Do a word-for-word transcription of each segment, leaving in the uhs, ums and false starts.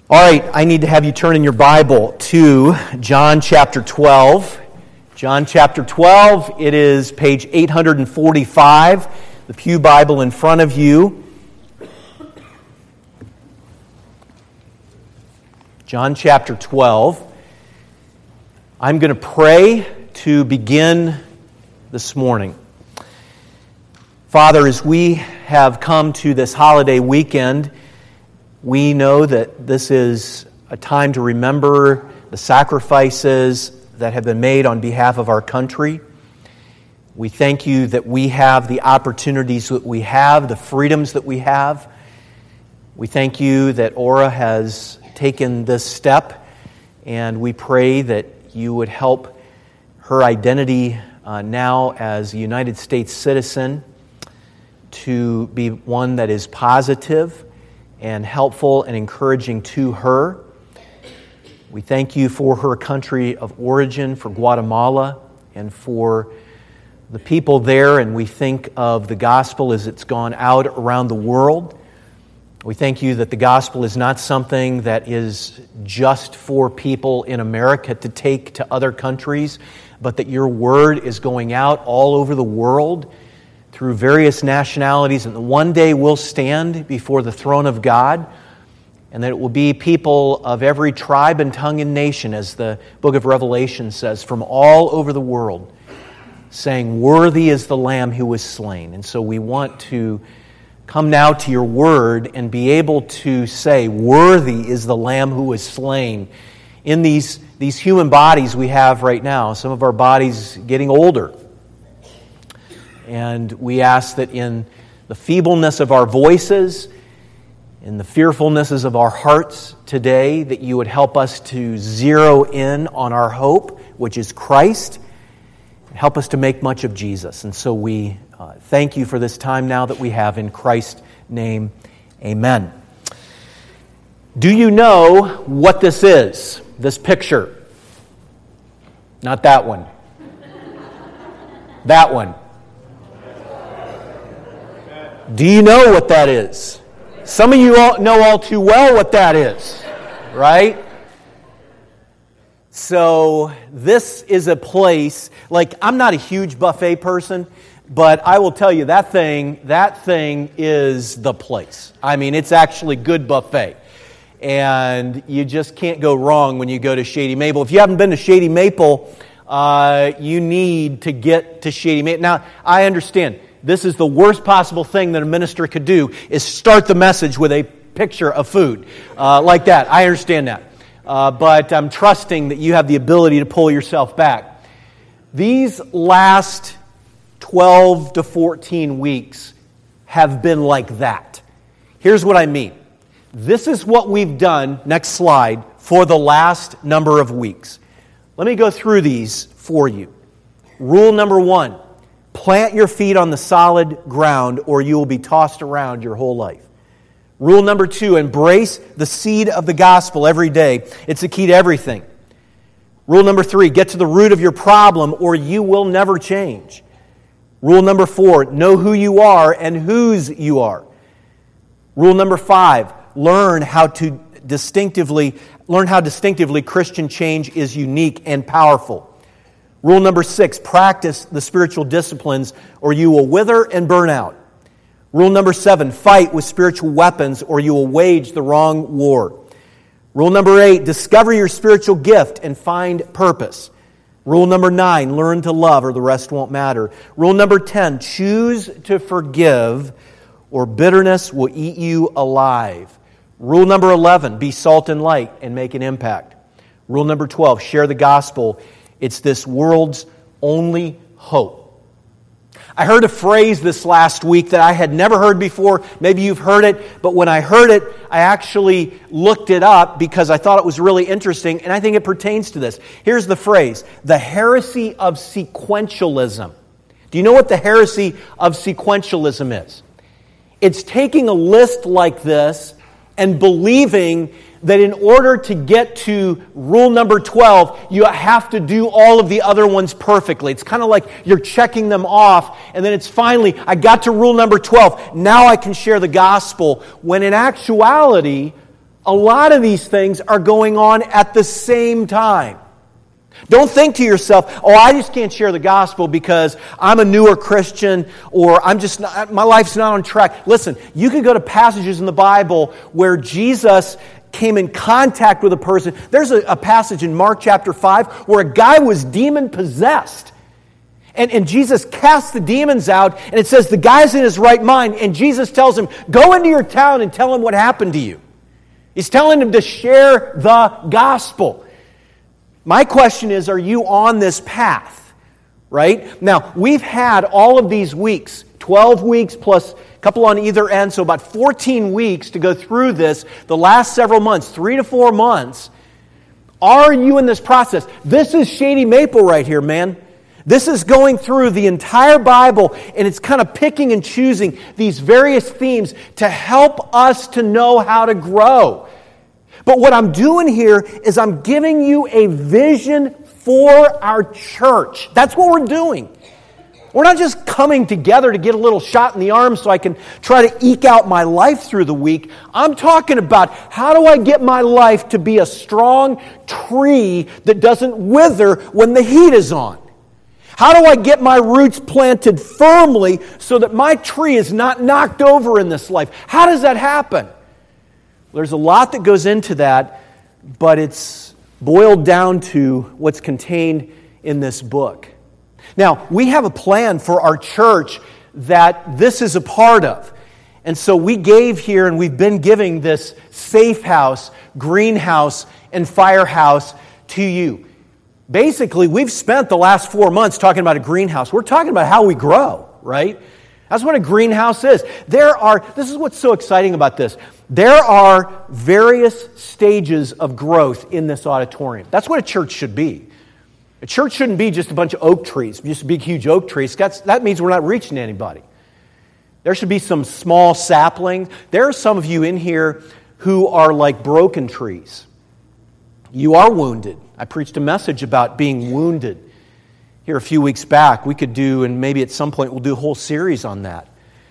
All right, I need to have you turn in your Bible to John chapter twelve. John chapter twelve, it is page eight forty-five, the Pew Bible in front of you. John chapter twelve. I'm going to pray to begin this morning. Father, as we have come to this holiday weekend, we know that this is a time to remember the sacrifices that have been made on behalf of our country. We thank you that we have the opportunities that we have, the freedoms that we have. We thank you that Aura has taken this step, and we pray that you would help her identity uh, now as a United States citizen to be one that is positive and helpful and encouraging to her. We thank you for her country of origin, for Guatemala, and for the people there, and we think of the gospel as it's gone out around the world. We thank you that the gospel is not something that is just for people in America to take to other countries, but that your word is going out all over the world through various nationalities, and one day we'll stand before the throne of God, and that it will be people of every tribe and tongue and nation, as the book of Revelation says, from all over the world, saying, "Worthy is the Lamb who was slain." And so we want to come now to your word and be able to say, "Worthy is the Lamb who was slain." In these, these human bodies we have right now, some of our bodies getting older, and we ask that in the feebleness of our voices, in the fearfulnesses of our hearts today, that you would help us to zero in on our hope, which is Christ, and help us to make much of Jesus. And so we uh, thank you for this time now that we have in Christ's name. Amen. Do you know what this is, this picture? Not that one. That one. Do you know what that is? Some of you all know all too well what that is, right? So this is a place, like, I'm not a huge buffet person, but I will tell you that thing, that thing is the place. I mean, it's actually good buffet. And you just can't go wrong when you go to Shady Maple. If you haven't been to Shady Maple, uh, you need to get to Shady Maple. Now, I understand. This is the worst possible thing that a minister could do, is start the message with a picture of food uh, like that. I understand that. Uh, but I'm trusting that you have the ability to pull yourself back. These last twelve to fourteen weeks have been like that. Here's what I mean. This is what we've done, next slide, for the last number of weeks. Let me go through these for you. Rule number one. Plant your feet on the solid ground, or you will be tossed around your whole life. Rule number two, embrace the seed of the gospel every day. It's the key to everything. Rule number three, get to the root of your problem, or you will never change. Rule number four, know who you are and whose you are. Rule number five, learn how to distinctively, learn how distinctively Christian change is unique and powerful. Rule number six, practice the spiritual disciplines or you will wither and burn out. Rule number seven, fight with spiritual weapons or you will wage the wrong war. Rule number eight, discover your spiritual gift and find purpose. Rule number nine, learn to love or the rest won't matter. Rule number ten, choose to forgive or bitterness will eat you alive. Rule number eleven, be salt and light and make an impact. Rule number twelve, share the gospel. It's this world's only hope. I heard a phrase this last week that I had never heard before. Maybe you've heard it, but when I heard it, I actually looked it up because I thought it was really interesting, and I think it pertains to this. Here's the phrase, the heresy of sequentialism. Do you know what the heresy of sequentialism is? It's taking a list like this and believing that in order to get to rule number twelve, you have to do all of the other ones perfectly. It's kind of like you're checking them off, and then it's finally, I got to rule number twelve, now I can share the gospel, when in actuality, A lot of these things are going on at the same time. Don't think to yourself, oh, I just can't share the gospel because I'm a newer Christian or I'm just not, my life's not on track. Listen, you can go to passages in the Bible where Jesus came in contact with a person. There's a, a passage in Mark chapter five where a guy was demon-possessed. And, and Jesus casts the demons out, and it says the guy's in his right mind, and Jesus tells him, go into your town and tell him what happened to you. He's telling him to share the gospel. My question is, are you on this path? Right? Now, we've had all of these weeks, twelve weeks plus a couple on either end, so about fourteen weeks to go through this, the last several months, three to four months. Are you in this process? This is Shady Maple right here, man. This is going through the entire Bible, and it's kind of picking and choosing these various themes to help us to know how to grow. But what I'm doing here is I'm giving you a vision for our church. That's what we're doing. We're not just coming together to get a little shot in the arm so I can try to eke out my life through the week. I'm talking about how do I get my life to be a strong tree that doesn't wither when the heat is on? How do I get my roots planted firmly so that my tree is not knocked over in this life? How does that happen? There's a lot that goes into that, but it's boiled down to what's contained in this book. Now, we have a plan for our church that this is a part of. And so we gave here, and we've been giving this safe house, greenhouse, and firehouse to you. Basically, we've spent the last four months talking about a greenhouse. We're talking about how we grow, right? That's what a greenhouse is. There are, this is what's so exciting about this. There are various stages of growth in this auditorium. That's what a church should be. A church shouldn't be just a bunch of oak trees, just big, huge oak trees. That's, that means we're not reaching anybody. There should be some small saplings. There are some of you in here who are like broken trees. You are wounded. I preached a message about being wounded here a few weeks back. We could do, and maybe at some point we'll do a whole series on that.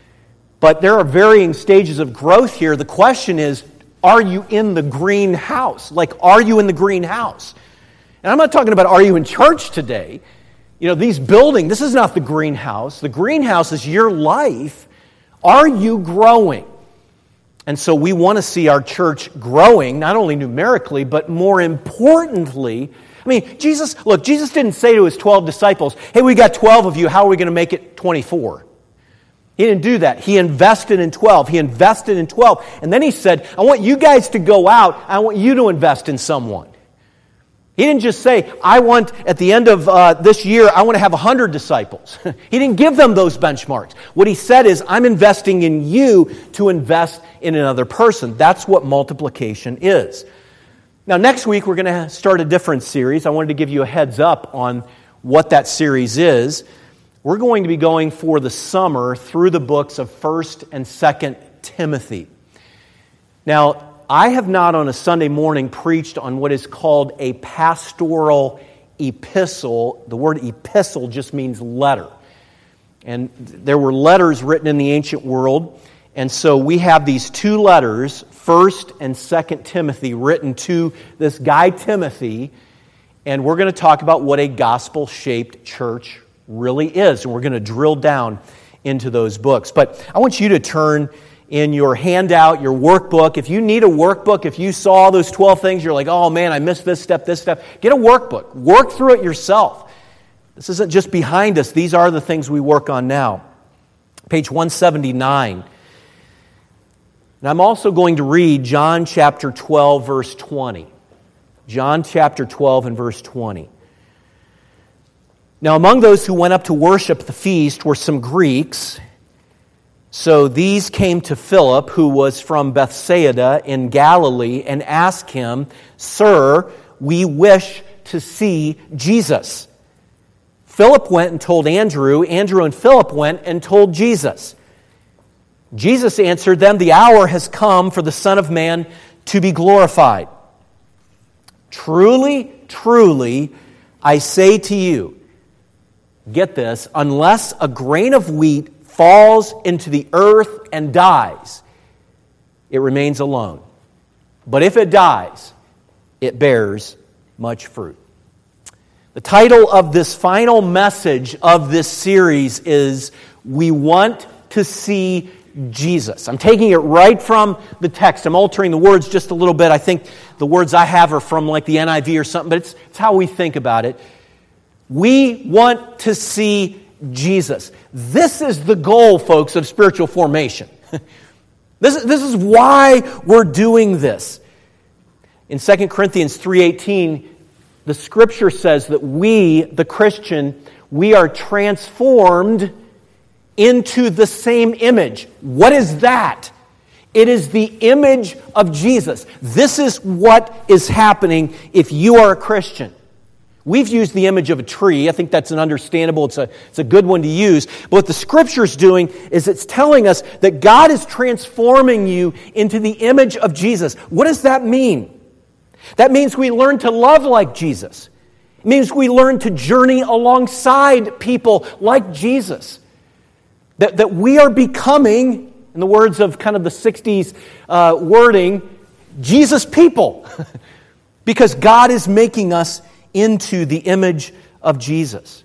But there are varying stages of growth here. The question is, are you in the greenhouse? Like, are you in the greenhouse? And I'm not talking about are you in church today. You know, these buildings, this is not the greenhouse. The greenhouse is your life. Are you growing? And so we want to see our church growing, not only numerically, but more importantly, I mean, Jesus, look, Jesus didn't say to his twelve disciples, hey, we got twelve of you, how are we going to make it twenty-four? He didn't do that. He invested in twelve. He invested in twelve. And then he said, I want you guys to go out. I want you to invest in someone. He didn't just say, I want, at the end of uh, this year, I want to have one hundred disciples. He didn't give them those benchmarks. What he said is, I'm investing in you to invest in another person. That's what multiplication is. Now, next week, we're going to start a different series. I wanted to give you a heads up on what that series is. We're going to be going for the summer through the books of First and Second Timothy. Now, I have not on a Sunday morning preached on what is called a pastoral epistle. The word epistle just means letter. And there were letters written in the ancient world. And so we have these two letters, First and Second Timothy, written to this guy Timothy. And we're going to talk about what a gospel-shaped church really is. And we're going to drill down into those books. But I want you to turn in your handout, your workbook. If you need a workbook, if you saw those twelve things, you're like, oh man, I missed this step, this step. Get a workbook. Work through it yourself. This isn't just behind us. These are the things we work on now. Page one seventy-nine. And I'm also going to read John chapter twelve, verse twenty. John chapter twelve and verse twenty. Now among those who went up to worship the feast were some Greeks. So these came to Philip, who was from Bethsaida in Galilee, and asked him, Sir, we wish to see Jesus. Philip went and told Andrew. Andrew and Philip went and told Jesus. Jesus answered them, The hour has come for the Son of Man to be glorified. Truly, truly, I say to you, get this, unless a grain of wheat falls into the earth and dies, it remains alone. but if it dies, it bears much fruit. The title of this final message of this series is, We Want to See Jesus. I'm taking it right from the text. I'm altering the words just a little bit. I think the words I have are from like the N I V or something, but it's, it's how we think about it. We want to see Jesus. This is the goal, folks, of spiritual formation. This, this is why we're doing this. In Second Corinthians three eighteen, the Scripture says that we, the Christian, we are transformed into the same image. What is that? It is the image of Jesus. This is what is happening if you are a Christian. We've used the image of a tree. I think that's an understandable, it's a, it's a good one to use. But what the Scripture's doing is it's telling us that God is transforming you into the image of Jesus. What does that mean? That means we learn to love like Jesus. It means we learn to journey alongside people like Jesus. That, that we are becoming, in the words of kind of the sixties uh, wording, Jesus people. Because God is making us into the image of Jesus.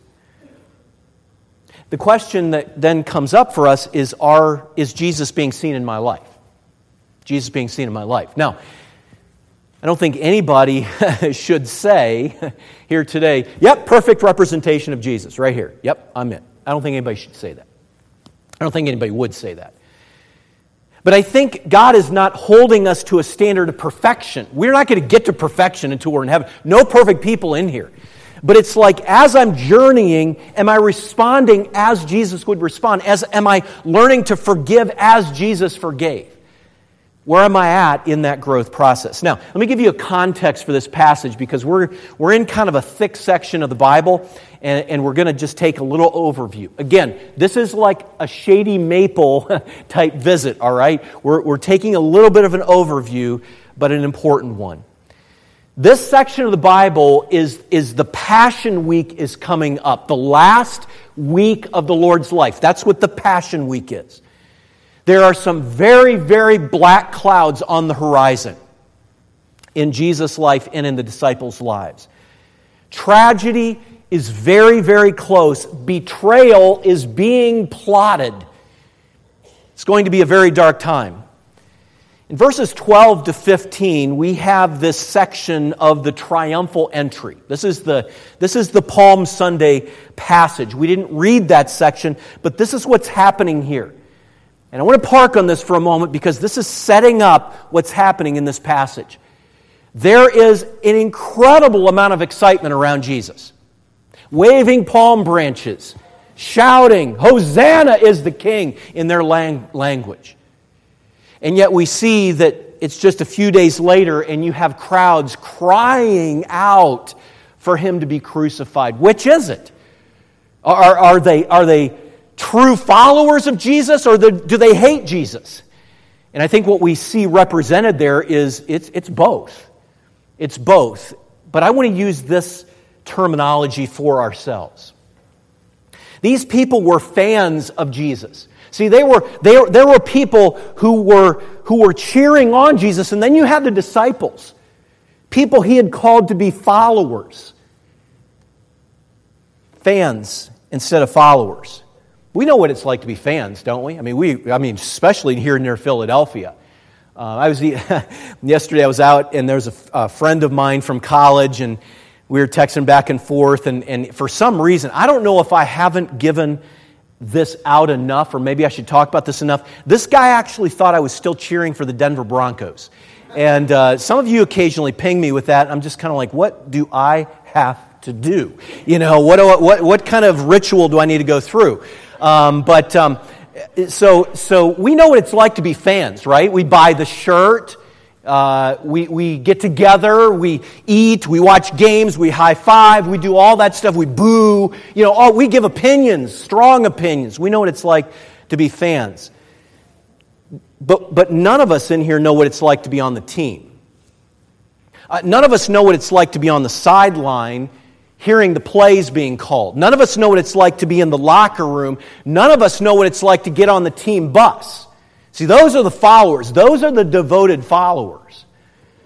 The question that then comes up for us is, are, is Jesus being seen in my life? Jesus being seen in my life. Now, I don't think anybody should say here today, yep, perfect representation of Jesus, right here. Yep, I'm in. I don't think anybody should say that. I don't think anybody would say that. But I think God is not holding us to a standard of perfection. We're not going to get to perfection until we're in heaven. No perfect people in here. But it's like, as I'm journeying, am I responding as Jesus would respond? As am I learning to forgive as Jesus forgave? Where am I at in that growth process? Now, let me give you a context for this passage, because we're we're in kind of a thick section of the Bible, and, and we're going to just take a little overview. Again, this is like a Shady Maple type visit, all right? We're, we're taking a little bit of an overview, but an important one. This section of the Bible is, is the Passion Week is coming up, the last week of the Lord's life. That's what the Passion Week is. There are some very, very black clouds on the horizon in Jesus' life and in the disciples' lives. Tragedy is very, very close. Betrayal is being plotted. It's going to be a very dark time. In verses twelve to fifteen, we have this section of the triumphal entry. This is the, this is the Palm Sunday passage. We didn't read that section, but this is what's happening here. And I want to park on this for a moment, because this is setting up what's happening in this passage. There is an incredible amount of excitement around Jesus. Waving palm branches, shouting, Hosanna is the King, in their lang- language. And yet we see that it's just a few days later, and you have crowds crying out for Him to be crucified. Which is it? Are, are they... Are they true followers of Jesus, or the, do they hate Jesus? And I think what we see represented there is it's, it's both. It's both. But I want to use this terminology for ourselves. These people were fans of Jesus. See, they were they, there were people who were who were cheering on Jesus, and then you have the disciples, people He had called to be followers. Fans instead of followers. We know what it's like to be fans, don't we? I mean, we. I mean, especially here near Philadelphia. Uh, I was yesterday. I was out, and there's a, a friend of mine from college, and we were texting back and forth. And, and for some reason, I don't know if I haven't given this out enough, or maybe I should talk about this enough. This guy actually thought I was still cheering for the Denver Broncos, and uh, some of you occasionally ping me with that. I'm just kind of like, what do I have to do? You know, what do I, what what kind of ritual do I need to go through? Um, but um, so so we know what it's like to be fans, right? We buy the shirt, uh, we we get together, we eat, we watch games, we high five, we do all that stuff. We boo, you know, all, we give opinions, strong opinions. We know what it's like to be fans. But but none of us in here know what it's like to be on the team. Uh, none of us know what it's like to be on the sideline, hearing the plays being called. None of us know what it's like to be in the locker room. None of us know what it's like to get on the team bus. See, those are the followers. Those are the devoted followers.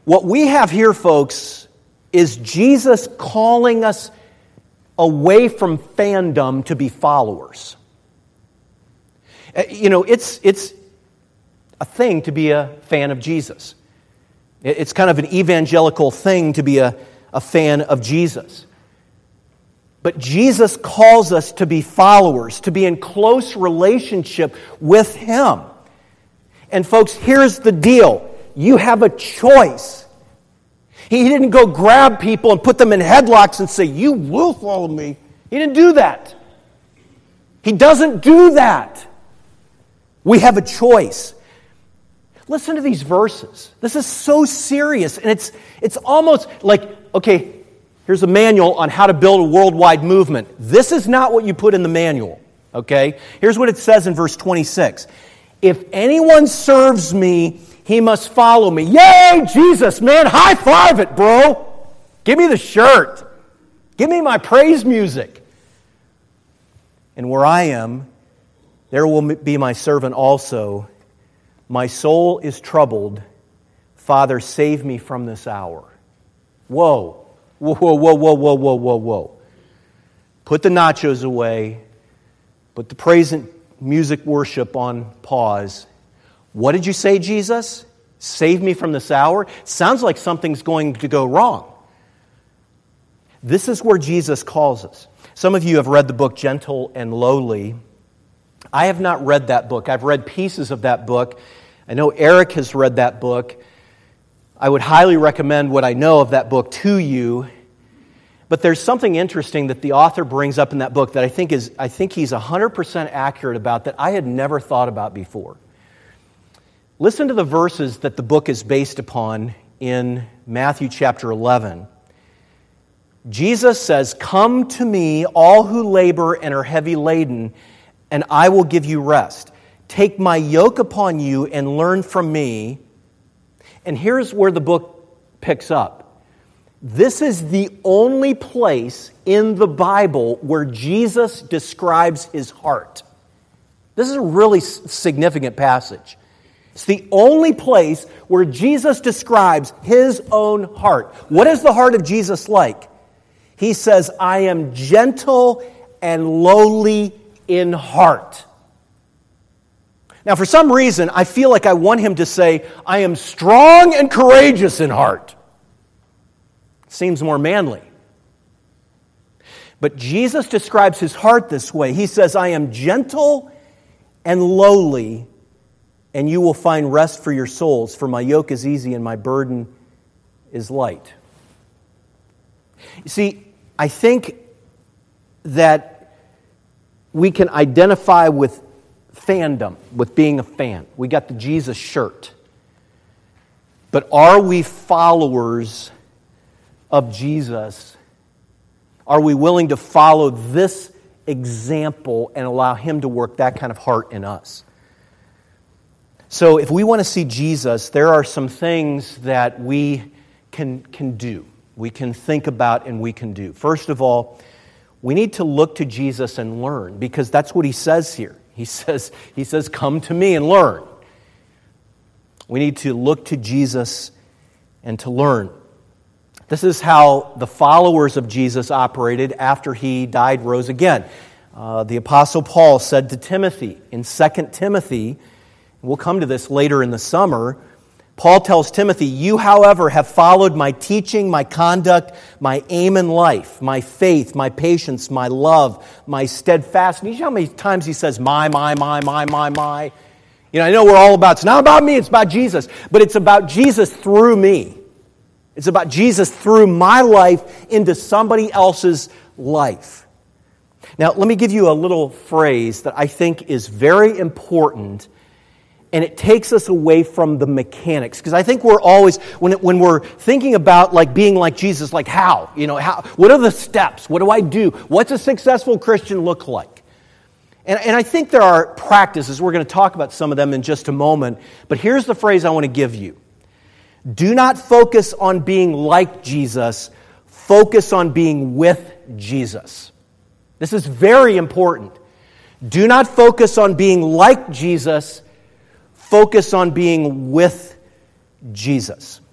What we have here, folks, is Jesus calling us away from fandom to be followers. You know, it's it's a thing to be a fan of Jesus. It's kind of an evangelical thing to be a, a fan of Jesus. But Jesus calls us to be followers, to be in close relationship with Him. And folks, here's the deal. You have a choice. He didn't go grab people and put them in headlocks and say, you will follow me. He didn't do that. He doesn't do that. We have a choice. Listen to these verses. This is so serious, and it's it's almost like, okay, here's a manual on how to build a worldwide movement. This is not what you put in the manual, okay? Here's what it says in verse twenty-six. If anyone serves me, he must follow me. Yay, Jesus, man, high five it, bro. Give me the shirt. Give me my praise music. And where I am, there will be my servant also. My soul is troubled. Father, save me from this hour. Whoa. Whoa, whoa, whoa, whoa, whoa, whoa, whoa, whoa. Put the nachos away. Put the praise and music worship on pause. What did you say, Jesus? Save me from this hour? Sounds like something's going to go wrong. This is where Jesus calls us. Some of you have read the book Gentle and Lowly. I have not read that book. I've read pieces of that book. I know Eric has read that book. I would highly recommend what I know of that book to you. But there's something interesting that the author brings up in that book that I think is I think he's one hundred percent accurate about that I had never thought about before. Listen to the verses that the book is based upon in Matthew chapter eleven. Jesus says, "Come to me, all who labor and are heavy laden, and I will give you rest. Take my yoke upon you and learn from me." And here's where the book picks up. This is the only place in the Bible where Jesus describes His heart. This is a really significant passage. It's the only place where Jesus describes His own heart. What is the heart of Jesus like? He says, "I am gentle and lowly in heart." Now, for some reason, I feel like I want Him to say, "I am strong and courageous in heart." Seems more manly. But Jesus describes His heart this way. He says, "I am gentle and lowly, and you will find rest for your souls, for my yoke is easy and my burden is light." You see, I think that we can identify with fandom, with being a fan. We got the Jesus shirt. But are we followers of Jesus? Are we willing to follow this example and allow Him to work that kind of heart in us? So if we want to see Jesus, there are some things that we can, can do. We can think about and we can do. First of all, we need to look to Jesus and learn, because that's what He says here. He says, he says, "Come to me and learn." We need to look to Jesus and to learn. This is how the followers of Jesus operated after He died, rose again. Uh, the Apostle Paul said to Timothy in Second Timothy, we'll come to this later in the summer, Paul tells Timothy, "You, however, have followed my teaching, my conduct, my aim in life, my faith, my patience, my love, my steadfastness." You know how many times he says, my, my, my, my, my, my? You know, I know we're all about, it's not about me, it's about Jesus. But it's about Jesus through me. It's about Jesus through my life into somebody else's life. Now, let me give you a little phrase that I think is very important, and it takes us away from the mechanics. Because I think we're always, when it, when we're thinking about like being like Jesus, like how? You know, how? What are the steps? What do I do? What's a successful Christian look like? And, and I think there are practices. We're going to talk about some of them in just a moment. But here's the phrase I want to give you. Do not focus on being like Jesus. Focus on being with Jesus. This is very important. Do not focus on being like Jesus. Focus on being with Jesus.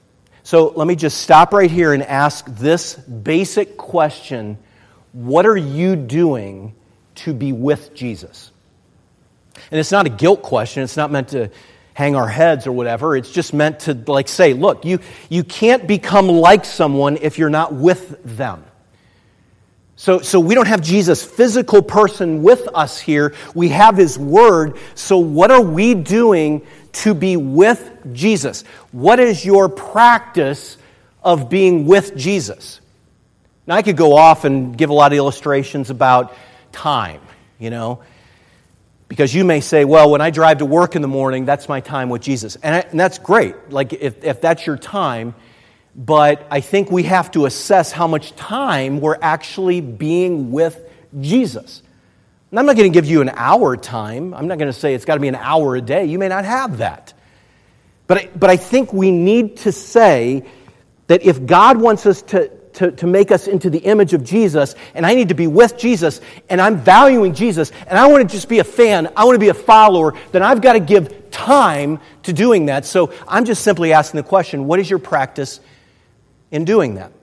So let me just stop right here and ask this basic question. What are you doing to be with Jesus? And it's not a guilt question. It's not meant to hang our heads or whatever. It's just meant to like say, look, you, you can't become like someone if you're not with them. So, so we don't have Jesus' physical person with us here. We have His Word. So what are we doing to be with Jesus? What is your practice of being with Jesus? Now, I could go off and give a lot of illustrations about time, you know, because you may say, well, when I drive to work in the morning, that's my time with Jesus. And, I, and that's great, like if, if that's your time. But I think we have to assess how much time we're actually being with Jesus. And I'm not going to give you an hour time. I'm not going to say it's got to be an hour a day. You may not have that. But I, but I think we need to say that if God wants us to, to, to make us into the image of Jesus, and I need to be with Jesus, and I'm valuing Jesus, and I want to just be a fan, I want to be a follower, then I've got to give time to doing that. So I'm just simply asking the question, what is your practice in doing that?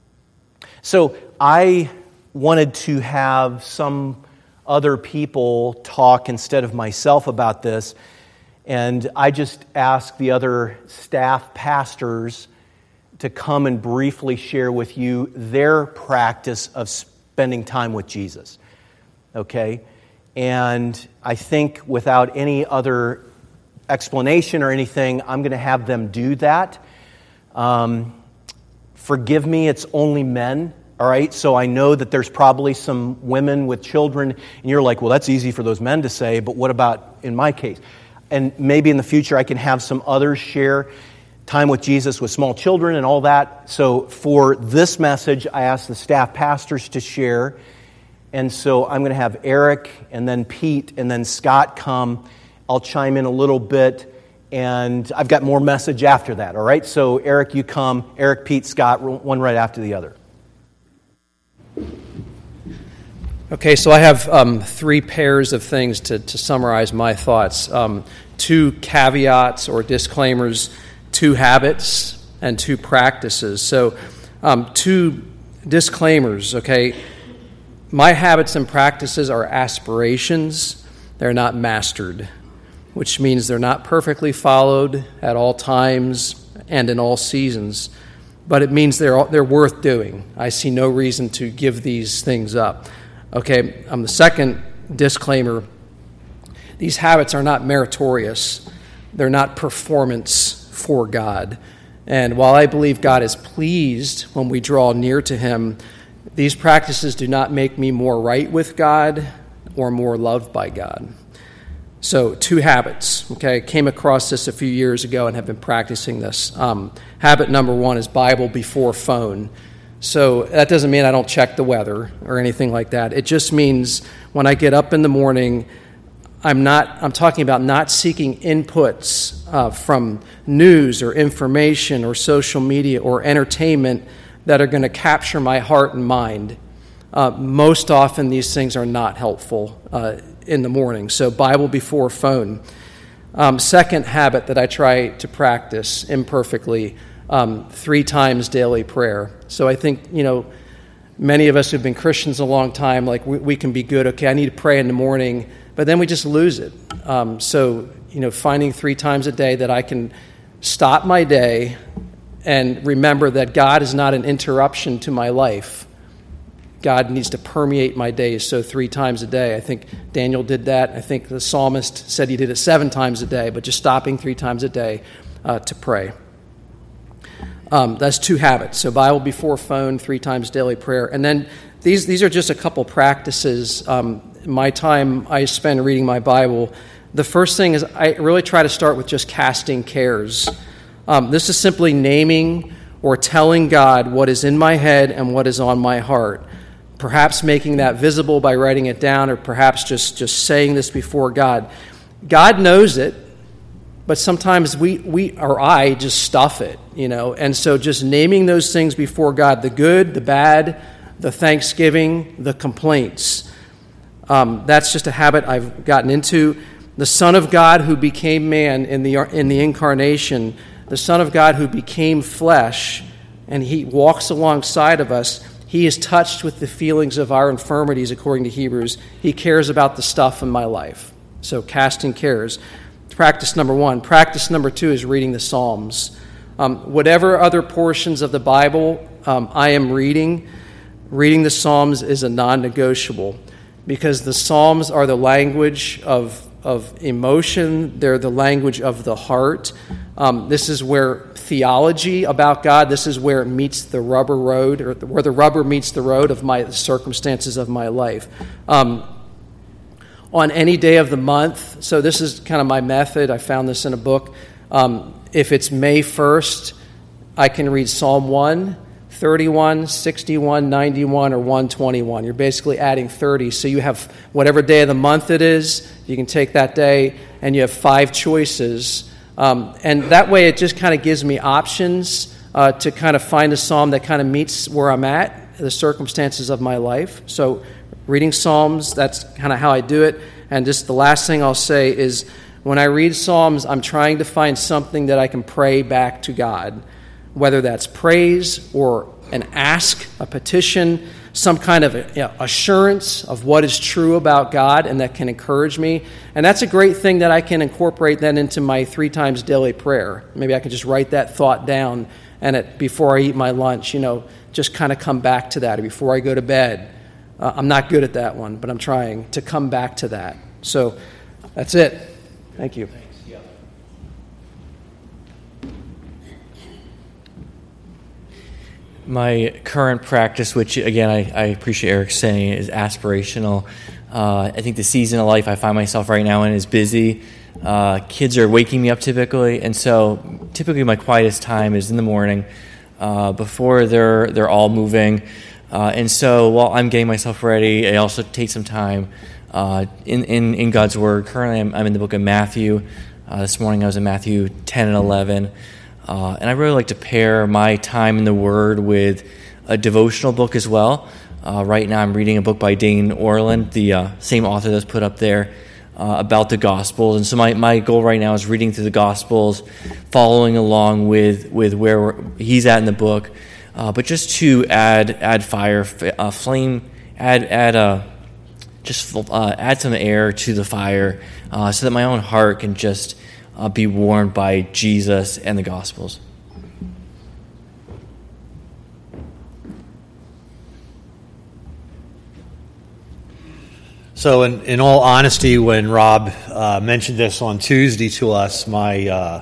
So I wanted to have some other people talk instead of myself about this, and I just asked the other staff pastors to come and briefly share with you their practice of spending time with Jesus. Okay? And I think without any other explanation or anything, I'm going to have them do that. Um, Forgive me, it's only men, all right? So I know that there's probably some women with children, and you're like, well, that's easy for those men to say, but what about in my case? And maybe in the future I can have some others share time with Jesus with small children and all that. So for this message, I asked the staff pastors to share, and so I'm going to have Eric and then Pete and then Scott come. I'll chime in a little bit. And I've got more message after that, all right? So Eric, you come. Eric, Pete, Scott, one right after the other. Okay, so I have um, three pairs of things to, to summarize my thoughts. Um, two caveats or disclaimers, two habits, and two practices. So um, two disclaimers, okay? My habits and practices are aspirations. They're not mastered, which means they're not perfectly followed at all times and in all seasons, but it means they're they're worth doing. I see no reason to give these things up. Okay, um, the second disclaimer, these habits are not meritorious. They're not performance for God. And while I believe God is pleased when we draw near to Him, these practices do not make me more right with God or more loved by God. So, two habits, okay? I came across this a few years ago and have been practicing this. Um, habit number one is Bible before phone. So, that doesn't mean I don't check the weather or anything like that. It just means when I get up in the morning, I'm not, I'm talking about not seeking inputs uh, from news or information or social media or entertainment that are going to capture my heart and mind. Uh, most often, these things are not helpful uh, in the morning. So, Bible before phone. Um, second habit that I try to practice imperfectly, um, three times daily prayer. So, I think, you know, many of us who've been Christians a long time, like we, we can be good. Okay, I need to pray in the morning, but then we just lose it. Um, so, you know, finding three times a day that I can stop my day and remember that God is not an interruption to my life. God needs to permeate my days, so three times a day. I think Daniel did that. I think the psalmist said he did it seven times a day, but just stopping three times a day uh, to pray. Um, that's two habits. So Bible before phone, three times daily prayer. And then these these are just a couple practices. Um, my time I spend reading my Bible, the first thing is I really try to start with just casting cares. Um, this is simply naming or telling God what is in my head and what is on my heart. Perhaps making that visible by writing it down, or perhaps just, just saying this before God. God knows it, but sometimes we, we or I just stuff it, you know. And so just naming those things before God, the good, the bad, the thanksgiving, the complaints. Um, that's just a habit I've gotten into. The Son of God who became man in the in the incarnation, the Son of God who became flesh, and he walks alongside of us. He is touched with the feelings of our infirmities, according to Hebrews. He cares about the stuff in my life. So casting cares. Practice number one. Practice number two is reading the Psalms. Um, whatever other portions of the Bible um, I am reading, reading the Psalms is a non-negotiable, because the Psalms are the language of, of emotion. They're the language of the heart. Um, this is where theology about God, this is where it meets the rubber road, or where the rubber meets the road of my the circumstances of my life. Um, on any day of the month, so this is kind of my method. I found this in a book. Um, if it's May first, I can read Psalm one, thirty-one, sixty-one, ninety-one, or one twenty-one. You're basically adding thirty. So you have whatever day of the month it is, you can take that day, and you have five choices. Um, and that way it just kind of gives me options uh, to kind of find a psalm that kind of meets where I'm at, the circumstances of my life. So reading Psalms, that's kind of how I do it. And just the last thing I'll say is, when I read Psalms, I'm trying to find something that I can pray back to God, whether that's praise or an ask, a petition, some kind of you know, assurance of what is true about God and that can encourage me. And that's a great thing that I can incorporate then into my three times daily prayer. Maybe I can just write that thought down, and it, before I eat my lunch, you know, just kind of come back to that, or before I go to bed. Uh, I'm not good at that one, but I'm trying to come back to that. So that's it. Thank you. My current practice, which again I, I appreciate Eric saying, is aspirational. Uh, I think the season of life I find myself right now in is busy. Uh, kids are waking me up typically, and so typically my quietest time is in the morning uh, before they're they're all moving. Uh, and so while I'm getting myself ready, I also take some time uh, in, in in God's Word. Currently, I'm, I'm in the book of Matthew. Uh, this morning I was in Matthew ten and eleven. Uh, and I really like to pair my time in the Word with a devotional book as well. Uh, right now I'm reading a book by Dane Orland, the uh, same author that's put up there, uh, about the Gospels. And so my, my goal right now is reading through the Gospels, following along with, with where we're, he's at in the book, uh, but just to add add fire, uh, flame, add add uh, just uh, add some air to the fire, uh, so that my own heart can just Uh, be warmed by Jesus and the Gospels. So in, in all honesty, when Rob uh, mentioned this on Tuesday to us, my uh,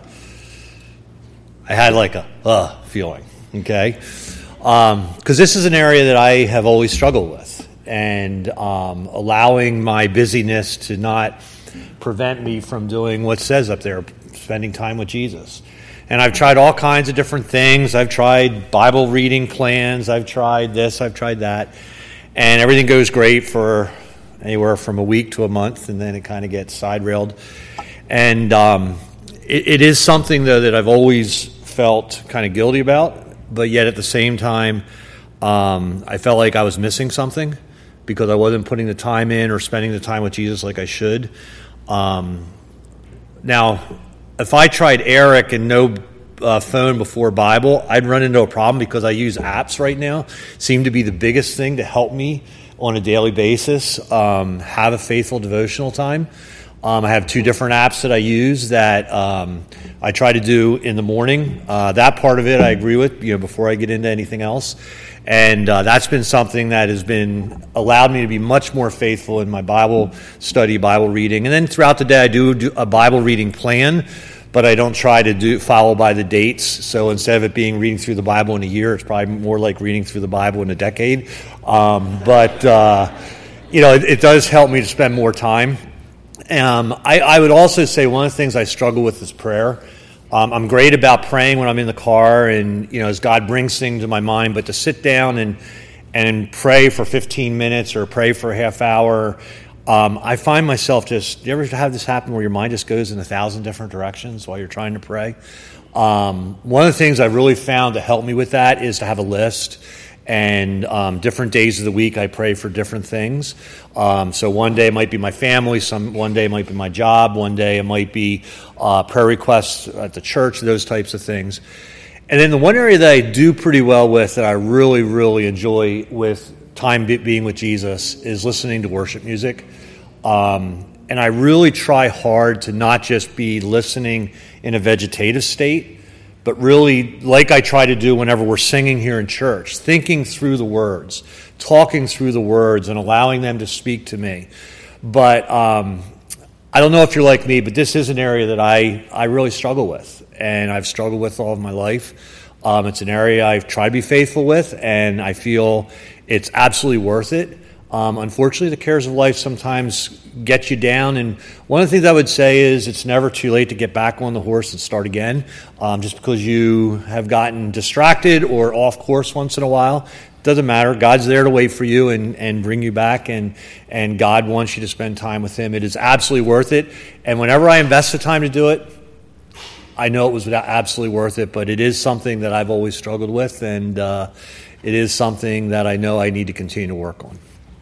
I had like a uh feeling, okay? Because um, this is an area that I have always struggled with, and um, allowing my busyness to not prevent me from doing what says up there, spending time with Jesus. And I've tried all kinds of different things. I've tried Bible reading plans. I've tried this. I've tried that. And everything goes great for anywhere from a week to a month, and then it kind of gets side-railed. And um, it, it is something, though, that I've always felt kind of guilty about, but yet at the same time, um, I felt like I was missing something because I wasn't putting the time in or spending the time with Jesus like I should. Um, now, if I tried Eric and no uh, phone before Bible, I'd run into a problem because I use apps right now. Seem to be the biggest thing to help me on a daily basis um, have a faithful devotional time. Um, I have two different apps that I use that um, I try to do in the morning. Uh, that part of it I agree with, you know, before I get into anything else. And uh, that's been something that has been allowed me to be much more faithful in my Bible study, Bible reading. And then throughout the day, I do, do a Bible reading plan, but I don't try to do follow by the dates. So instead of it being reading through the Bible in a year, it's probably more like reading through the Bible in a decade. Um, but, uh, you know, it, it does help me to spend more time. Um, I, I would also say one of the things I struggle with is prayer. Um, I'm great about praying when I'm in the car and, you know, as God brings things to my mind, but to sit down and and pray for fifteen minutes or pray for a half hour, um, I find myself just, you ever have this happen where your mind just goes in a thousand different directions while you're trying to pray? Um, one of the things I've really found to help me with that is to have a list. And um, different days of the week, I pray for different things. Um, so one day it might be my family, some one day it might be my job, one day it might be uh, prayer requests at the church, those types of things. And then the one area that I do pretty well with, that I really, really enjoy with time be- being with Jesus, is listening to worship music. Um, and I really try hard to not just be listening in a vegetative state, but really, like I try to do whenever we're singing here in church, thinking through the words, talking through the words, and allowing them to speak to me. But um, I don't know if you're like me, but this is an area that I, I really struggle with, and I've struggled with all of my life. Um, it's an area I've tried to be faithful with, and I feel it's absolutely worth it. Um, unfortunately, the cares of life sometimes get you down, and one of the things I would say is it's never too late to get back on the horse and start again. Um, just because you have gotten distracted or off course once in a while, doesn't matter. God's there to wait for you and, and bring you back, and, and God wants you to spend time with Him. It is absolutely worth it, and whenever I invest the time to do it, I know it was absolutely worth it, but it is something that I've always struggled with, and uh, it is something that I know I need to continue to work on.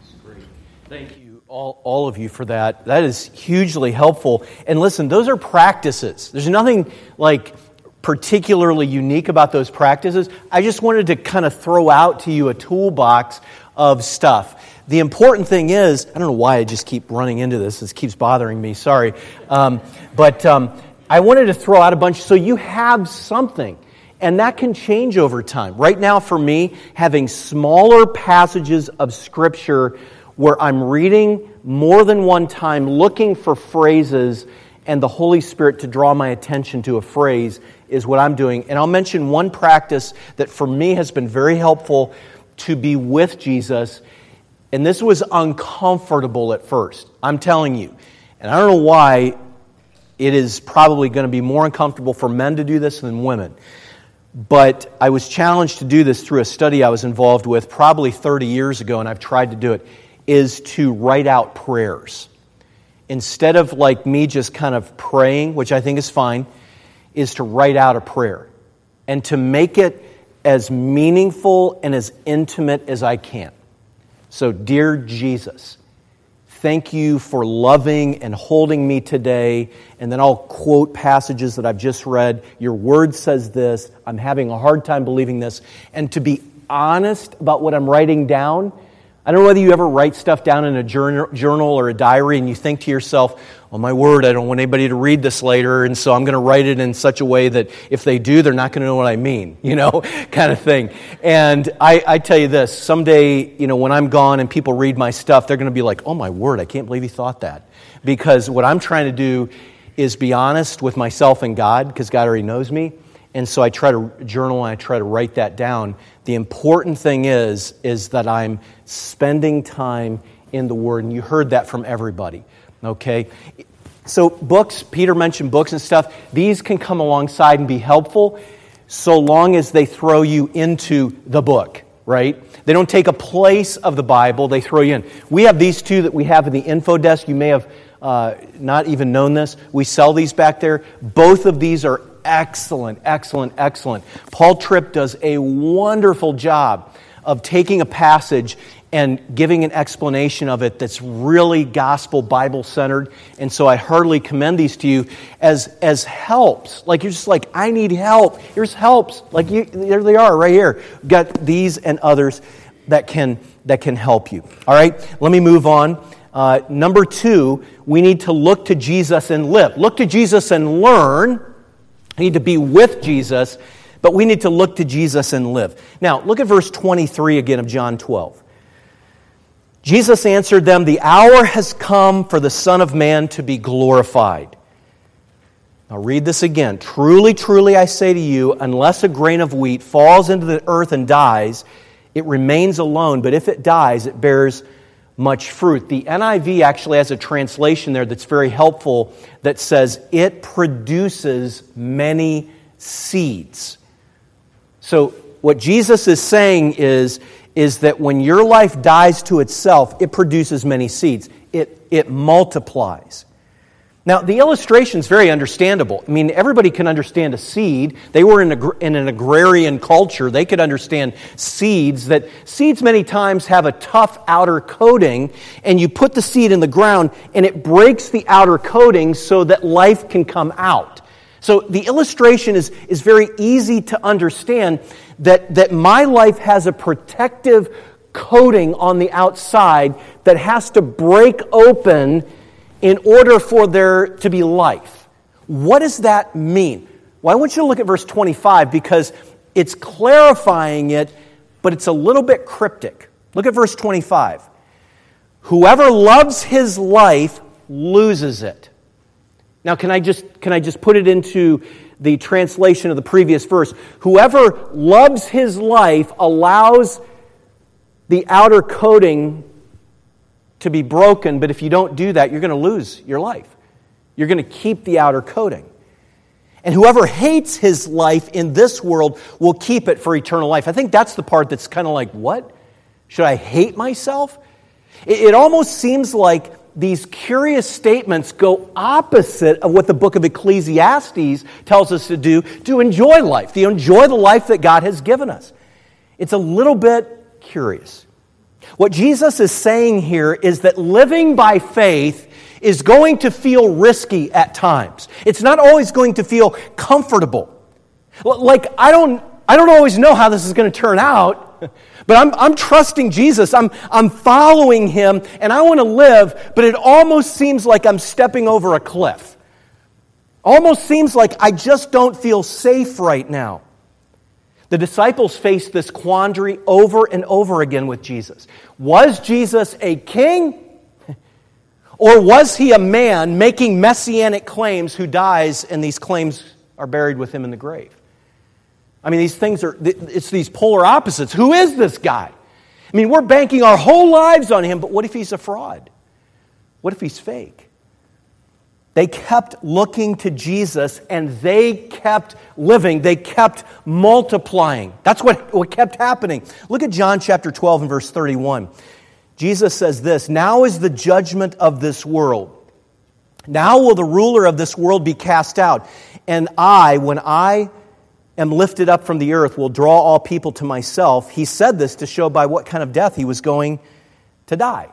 Thank you, all, all of you, for that. That is hugely helpful. And listen, those are practices. There's nothing like particularly unique about those practices. I just wanted to kind of throw out to you a toolbox of stuff. The important thing is, I don't know why I just keep running into this. This keeps bothering me. Sorry. Um, but um, I wanted to throw out a bunch so you have something. And that can change over time. Right now, for me, having smaller passages of Scripture where I'm reading more than one time, looking for phrases, and the Holy Spirit to draw my attention to a phrase is what I'm doing. And I'll mention one practice that for me has been very helpful to be with Jesus. And this was uncomfortable at first, I'm telling you. And I don't know why it is probably going to be more uncomfortable for men to do this than women. But I was challenged to do this through a study I was involved with probably thirty years ago, and I've tried to do it, is to write out prayers. Instead of like me just kind of praying, which I think is fine, is to write out a prayer. And to make it as meaningful and as intimate as I can. So, dear Jesus, thank you for loving and holding me today. And then I'll quote passages that I've just read. Your word says this. I'm having a hard time believing this. And to be honest about what I'm writing down, I don't know whether you ever write stuff down in a journal or a diary and you think to yourself, oh my word, I don't want anybody to read this later, and so I'm going to write it in such a way that if they do, they're not going to know what I mean, you know, kind of thing. And I, I tell you this, someday, you know, when I'm gone and people read my stuff, they're going to be like, oh my word, I can't believe he thought that. Because what I'm trying to do is be honest with myself and God, because God already knows me. And so I try to journal and I try to write that down. The important thing is, is that I'm spending time in the Word. And you heard that from everybody, okay? So books, Peter mentioned books and stuff. These can come alongside and be helpful so long as they throw you into the book, right? They don't take a place of the Bible, they throw you in. We have these two that we have in the info desk. You may have uh, not even known this. We sell these back there. Both of these are excellent, excellent, excellent. Paul Tripp does a wonderful job of taking a passage and giving an explanation of it that's really gospel Bible-centered. And so I heartily commend these to you as, as helps. Like you're just like, I need help. Here's helps. Like you, there they are right here. We've got these and others that can, that can help you. All right, let me move on. Uh, number two, we need to look to Jesus and live. Look to Jesus and learn. We need to be with Jesus, but we need to look to Jesus and live. Now, look at verse twenty-three again of John twelve. Jesus answered them, "The hour has come for the Son of Man to be glorified." Now read this again. "Truly, truly, I say to you, unless a grain of wheat falls into the earth and dies, it remains alone, but if it dies, it bears much fruit." The N I V actually has a translation there that's very helpful that says, it produces many seeds. So what Jesus is saying is, is that when your life dies to itself, it produces many seeds. It, it multiplies. Now, the illustration is very understandable. I mean, everybody can understand a seed. They were in, a, in an agrarian culture. They could understand seeds, that seeds many times have a tough outer coating, and you put the seed in the ground, and it breaks the outer coating so that life can come out. So the illustration is, is very easy to understand, that, that my life has a protective coating on the outside that has to break open in order for there to be life. What does that mean? Well, I want you to look at verse twenty-five, because it's clarifying it, but it's a little bit cryptic. Look at verse twenty-five. Whoever loves his life loses it. Now, can I just can I just put it into the translation of the previous verse? Whoever loves his life allows the outer coating to be broken, but if you don't do that, you're going to lose your life. You're going to keep the outer coating. And whoever hates his life in this world will keep it for eternal life. I think that's the part that's kind of like, what? Should I hate myself? It, it almost seems like these curious statements go opposite of what the book of Ecclesiastes tells us to do, to enjoy life, to enjoy the life that God has given us. It's a little bit curious. What Jesus is saying here is that living by faith is going to feel risky at times. It's not always going to feel comfortable. Like, I don't, I don't always know how this is going to turn out, but I'm, I'm trusting Jesus. I'm, I'm following Him, and I want to live, but it almost seems like I'm stepping over a cliff. Almost seems like I just don't feel safe right now. The disciples faced this quandary over and over again with Jesus. Was Jesus a king? Or was he a man making messianic claims who dies, and these claims are buried with him in the grave? I mean, these things are, it's these polar opposites. Who is this guy? I mean, we're banking our whole lives on him, but what if he's a fraud? What if he's fake? They kept looking to Jesus, and they kept living. They kept multiplying. That's what, what kept happening. Look at John chapter twelve and verse thirty-one. Jesus says this, "Now is the judgment of this world. Now will the ruler of this world be cast out. And I, when I am lifted up from the earth, will draw all people to myself." He said this to show by what kind of death he was going to die.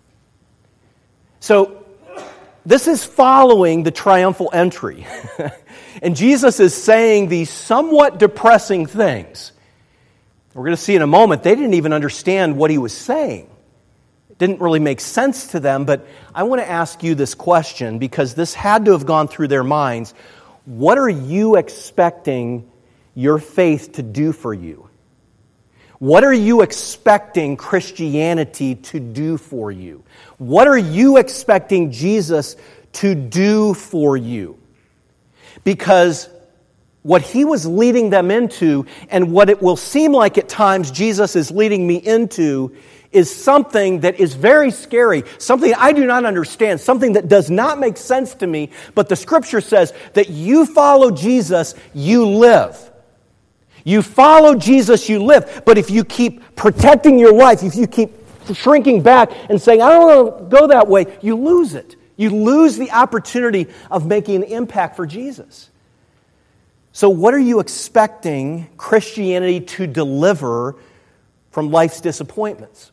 So, this is following the triumphal entry. And Jesus is saying these somewhat depressing things. We're going to see in a moment, they didn't even understand what he was saying. It didn't really make sense to them, but I want to ask you this question, because this had to have gone through their minds. What are you expecting your faith to do for you? What are you expecting Christianity to do for you? What are you expecting Jesus to do for you? Because what he was leading them into, and what it will seem like at times Jesus is leading me into, is something that is very scary, something I do not understand, something that does not make sense to me, but the Scripture says that you follow Jesus, you live. You follow Jesus, you live. But if you keep protecting your life, if you keep shrinking back and saying, I don't want to go that way, you lose it. You lose the opportunity of making an impact for Jesus. So what are you expecting Christianity to deliver from life's disappointments?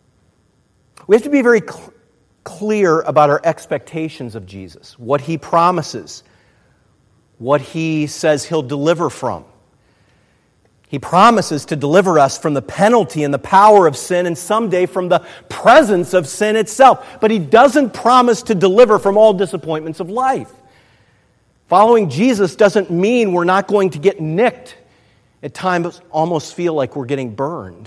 We have to be very cl- clear about our expectations of Jesus, what He promises, what He says He'll deliver from. He promises to deliver us from the penalty and the power of sin, and someday from the presence of sin itself. But He doesn't promise to deliver from all disappointments of life. Following Jesus doesn't mean we're not going to get nicked. At times, almost feel like we're getting burned.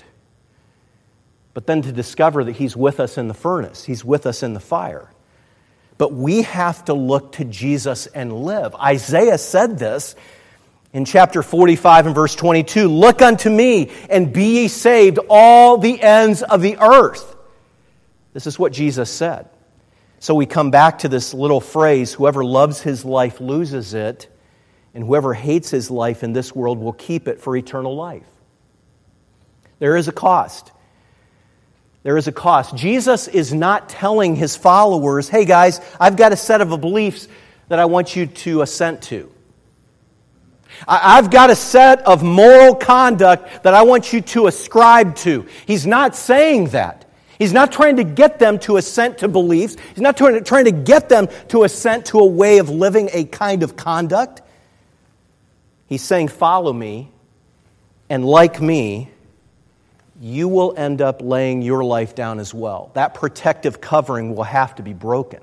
But then to discover that He's with us in the furnace. He's with us in the fire. But we have to look to Jesus and live. Isaiah said this in chapter forty-five and verse twenty-two, "Look unto me, and be ye saved, all the ends of the earth." This is what Jesus said. So we come back to this little phrase, whoever loves his life loses it, and whoever hates his life in this world will keep it for eternal life. There is a cost. There is a cost. Jesus is not telling his followers, hey guys, I've got a set of beliefs that I want you to assent to. I've got a set of moral conduct that I want you to ascribe to. He's not saying that. He's not trying to get them to assent to beliefs. He's not trying to get them to assent to a way of living, a kind of conduct. He's saying, follow me, and like me, you will end up laying your life down as well. That protective covering will have to be broken.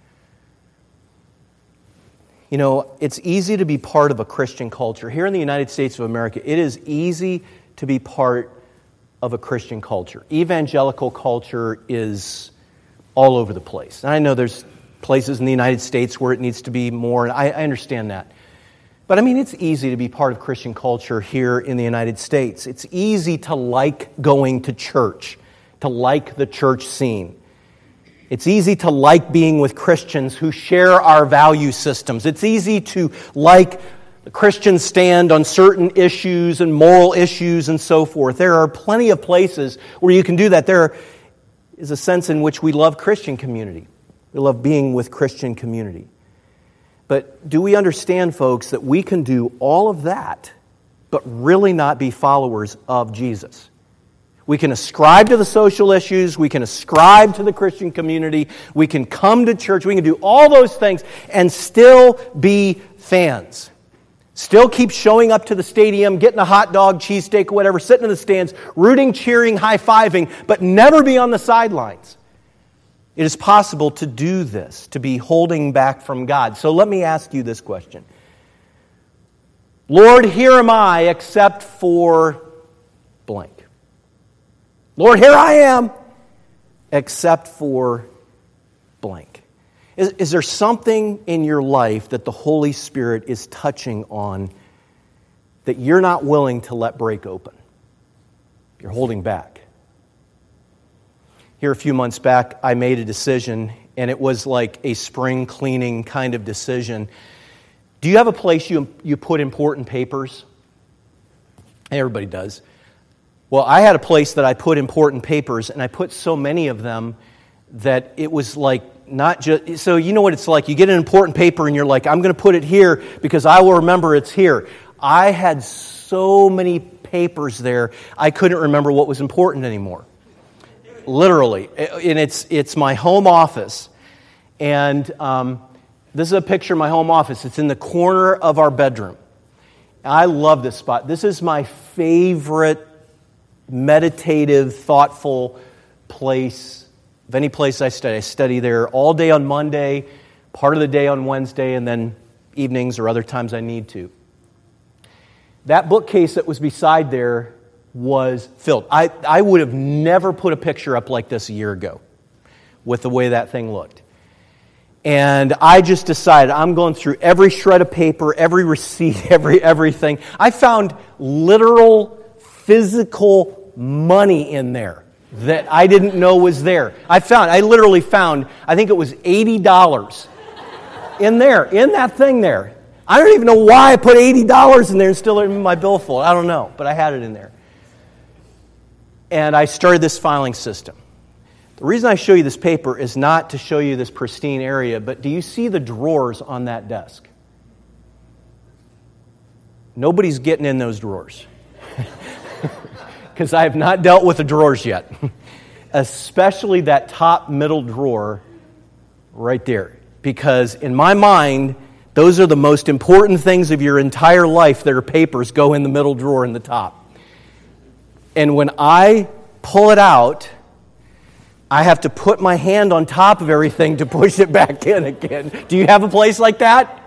You know, it's easy to be part of a Christian culture. Here in the United States of America, it is easy to be part of a Christian culture. Evangelical culture is all over the place. And I know there's places in the United States where it needs to be more, and I, I understand that. But I mean, it's easy to be part of Christian culture here in the United States. It's easy to like going to church, to like the church scene. It's easy to like being with Christians who share our value systems. It's easy to like the Christian stand on certain issues and moral issues and so forth. There are plenty of places where you can do that. There is a sense in which we love Christian community. We love being with Christian community. But do we understand, folks, that we can do all of that, but really not be followers of Jesus? We can ascribe to the social issues, we can ascribe to the Christian community, we can come to church, we can do all those things and still be fans. Still keep showing up to the stadium, getting a hot dog, cheesesteak, or whatever, sitting in the stands, rooting, cheering, high-fiving, but never be on the sidelines. It is possible to do this, to be holding back from God. So let me ask you this question. Lord, here am I except for blank. Lord, here I am except for blank. Is, is there something in your life that the Holy Spirit is touching on that you're not willing to let break open? You're holding back. Here a few months back, I made a decision, and it was like a spring cleaning kind of decision. Do you have a place you, you put important papers? Everybody does. Well, I had a place that I put important papers, and I put so many of them that it was like not just... So you know what it's like. You get an important paper, and you're like, I'm going to put it here because I will remember it's here. I had so many papers there, I couldn't remember what was important anymore. Literally. And it's it's my home office. And um, this is a picture of my home office. It's in the corner of our bedroom. I love this spot. This is my favorite meditative, thoughtful place of any place I study. I study there all day on Monday, part of the day on Wednesday, and then evenings or other times I need to. That bookcase that was beside there was filled. I, I would have never put a picture up like this a year ago with the way that thing looked. And I just decided I'm going through every shred of paper, every receipt, every everything. I found literal, physical money in there that I didn't know was there. I found, I literally found, I think it was eighty dollars in there, in that thing there. I don't even know why I put eighty dollars in there and still in my billfold. I don't know, but I had it in there. And I started this filing system. The reason I show you this paper is not to show you this pristine area, but do you see the drawers on that desk? Nobody's getting in those drawers. Because I have not dealt with the drawers yet. Especially that top middle drawer right there. Because in my mind, those are the most important things of your entire life. Their papers go in the middle drawer in the top. And when I pull it out, I have to put my hand on top of everything to push it back in again. Do you have a place like that?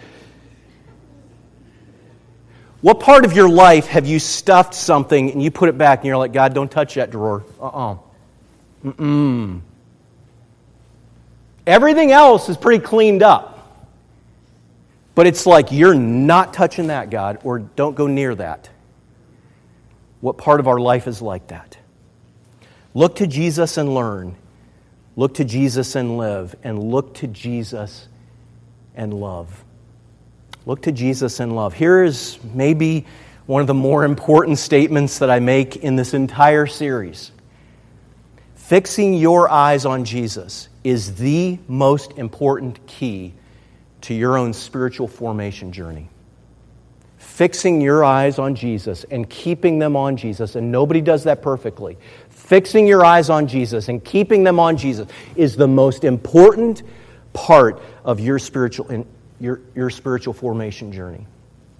What part of your life have you stuffed something and you put it back and you're like, God, don't touch that drawer? Uh-uh. Mm-mm. Everything else is pretty cleaned up. But it's like, you're not touching that, God, or don't go near that. What part of our life is like that? Look to Jesus and learn. Look to Jesus and live. And look to Jesus and love. Look to Jesus and love. Here is maybe one of the more important statements that I make in this entire series. Fixing your eyes on Jesus is the most important key to your own spiritual formation journey. Fixing your eyes on Jesus and keeping them on Jesus, and nobody does that perfectly. Fixing your eyes on Jesus and keeping them on Jesus is the most important part of your spiritual your, your spiritual formation journey.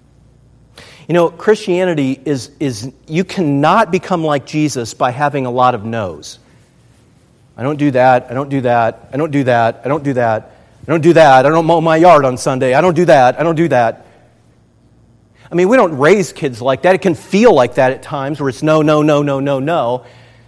You know, Christianity is, is, you cannot become like Jesus by having a lot of no's. I don't do that, I don't do that, I don't do that, I don't do that, I don't do that, I don't mow my yard on Sunday, I don't do that, I don't do that. I mean, we don't raise kids like that. It can feel like that at times where it's no, no, no, no, no, no.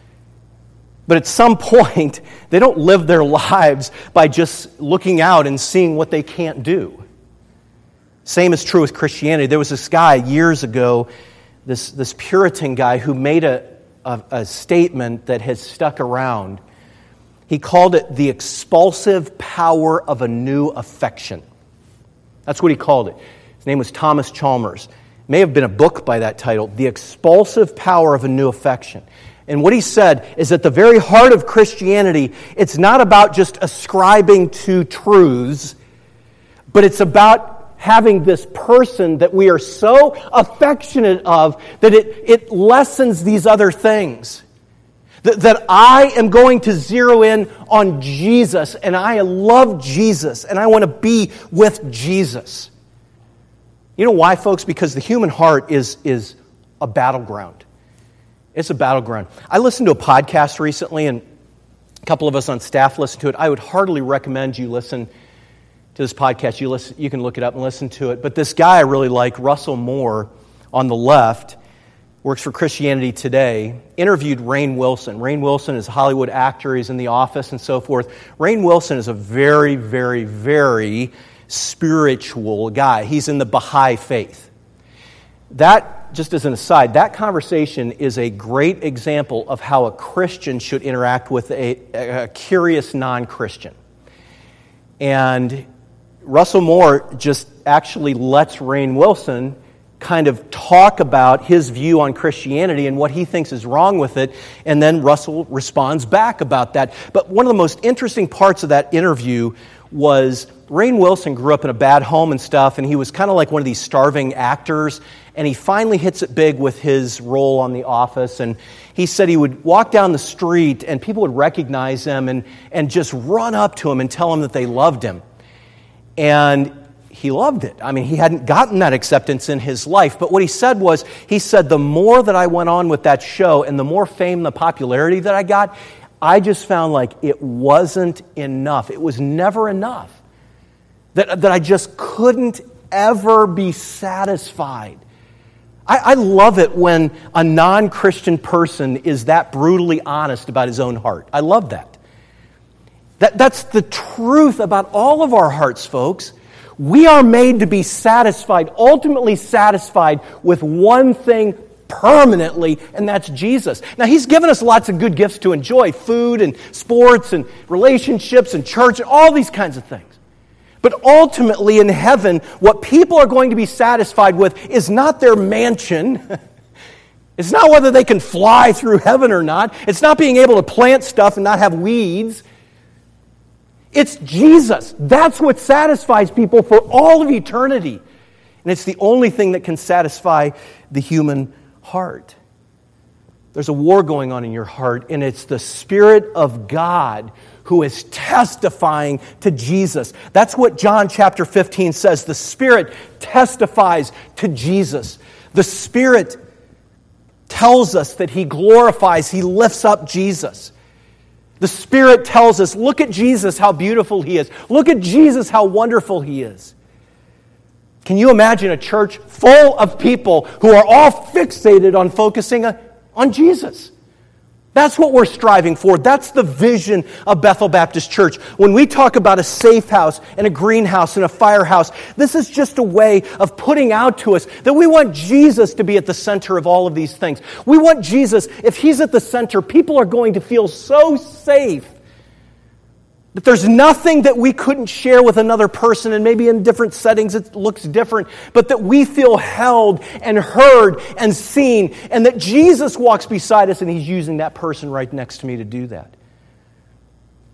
But at some point, they don't live their lives by just looking out and seeing what they can't do. Same is true with Christianity. There was this guy years ago, this, this Puritan guy who made a, a, a statement that has stuck around. He called it the expulsive power of a new affection. That's what he called it. His name was Thomas Chalmers. It may have been a book by that title, The Expulsive Power of a New Affection. And what he said is at the very heart of Christianity, it's not about just ascribing to truths, but it's about having this person that we are so affectionate of that it, it lessens these other things. That, that I am going to zero in on Jesus, and I love Jesus, and I want to be with Jesus. You know why, folks? Because the human heart is, is a battleground. It's a battleground. I listened to a podcast recently, and a couple of us on staff listened to it. I would heartily recommend you listen to this podcast. You listen, you can look it up and listen to it. But this guy I really like, Russell Moore, on the left, works for Christianity Today, interviewed Rainn Wilson. Rainn Wilson is a Hollywood actor. He's in The Office and so forth. Rainn Wilson is a very, very, very spiritual guy. He's in the Baha'i faith. That, just as an aside, that conversation is a great example of how a Christian should interact with a, a curious non-Christian. And Russell Moore just actually lets Rainn Wilson kind of talk about his view on Christianity and what he thinks is wrong with it, and then Russell responds back about that. But one of the most interesting parts of that interview was Rainn Wilson grew up in a bad home and stuff, and he was kind of like one of these starving actors, and he finally hits it big with his role on The Office, and he said he would walk down the street and people would recognize him and, and just run up to him and tell him that they loved him. And he loved it. I mean, he hadn't gotten that acceptance in his life. But what he said was, he said, the more that I went on with that show and the more fame, the popularity that I got, I just found like it wasn't enough. It was never enough. That, that I just couldn't ever be satisfied. I, I love it when a non-Christian person is that brutally honest about his own heart. I love that. That that's the truth about all of our hearts, folks. We are made to be satisfied, ultimately satisfied with one thing permanently, and that's Jesus. Now, He's given us lots of good gifts to enjoy, food and sports and relationships and church and all these kinds of things. But ultimately in heaven, what people are going to be satisfied with is not their mansion. It's not whether they can fly through heaven or not. It's not being able to plant stuff and not have weeds. It's Jesus. That's what satisfies people for all of eternity. And it's the only thing that can satisfy the human heart. There's a war going on in your heart, and it's the Spirit of God who is testifying to Jesus. That's what John chapter fifteen says. The Spirit testifies to Jesus. The Spirit tells us that He glorifies, He lifts up Jesus. The Spirit tells us, look at Jesus, how beautiful He is. Look at Jesus, how wonderful He is. Can you imagine a church full of people who are all fixated on focusing on Jesus? That's what we're striving for. That's the vision of Bethel Baptist Church. When we talk about a safe house and a greenhouse and a firehouse, this is just a way of putting out to us that we want Jesus to be at the center of all of these things. We want Jesus, if He's at the center, people are going to feel so safe that there's nothing that we couldn't share with another person, and maybe in different settings it looks different, but that we feel held and heard and seen, and that Jesus walks beside us and He's using that person right next to me to do that.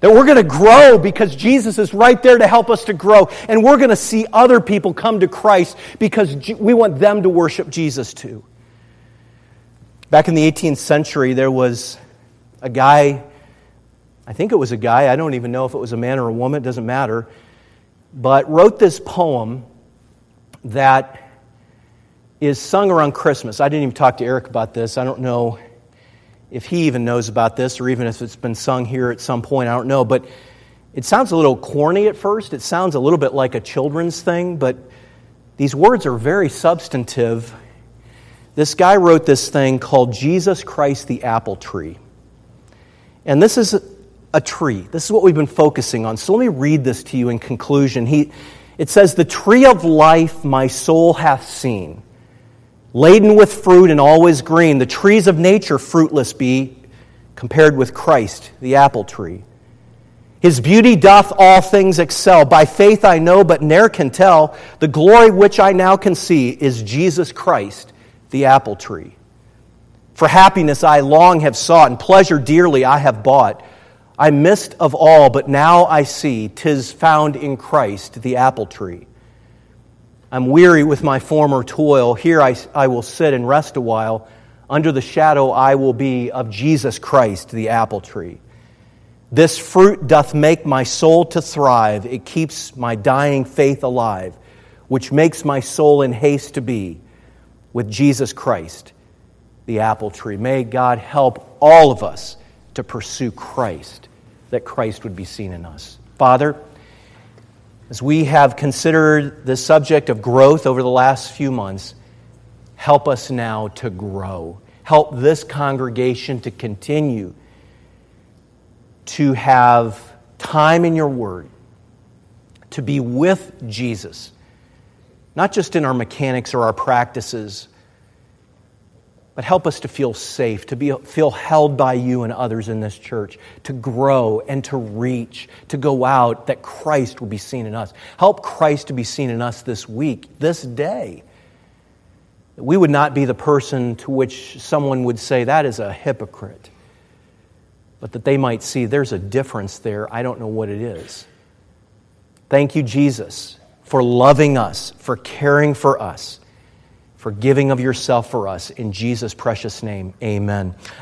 That we're going to grow because Jesus is right there to help us to grow. And we're going to see other people come to Christ because we want them to worship Jesus too. Back in the eighteenth century, there was a guy, I think it was a guy, I don't even know if it was a man or a woman, it doesn't matter, but wrote this poem that is sung around Christmas. I didn't even talk to Eric about this. I don't know if he even knows about this or even if it's been sung here at some point. I don't know. But it sounds a little corny at first. It sounds a little bit like a children's thing. But these words are very substantive. This guy wrote this thing called Jesus Christ the Apple Tree. And this is a tree. This is what we've been focusing on. So let me read this to you in conclusion. He, it says, "The tree of life my soul hath seen, laden with fruit and always green. The trees of nature fruitless be, compared with Christ, the apple tree. His beauty doth all things excel. By faith I know, but ne'er can tell. The glory which I now can see is Jesus Christ, the apple tree. For happiness I long have sought, and pleasure dearly I have bought. I missed of all, but now I see 'tis found in Christ, the apple tree. I'm weary with my former toil. Here I, I will sit and rest a while. Under the shadow I will be of Jesus Christ, the apple tree. This fruit doth make my soul to thrive. It keeps my dying faith alive, which makes my soul in haste to be with Jesus Christ, the apple tree." May God help all of us to pursue Christ, that Christ would be seen in us. Father, as we have considered the subject of growth over the last few months, help us now to grow. Help this congregation to continue to have time in your word, to be with Jesus, not just in our mechanics or our practices, but help us to feel safe, to be, feel held by you and others in this church, to grow and to reach, to go out, that Christ will be seen in us. Help Christ to be seen in us this week, this day. That we would not be the person to which someone would say, that is a hypocrite. But that they might see there's a difference there. I don't know what it is. Thank you, Jesus, for loving us, for caring for us, for giving of yourself for us. In Jesus' precious name, amen.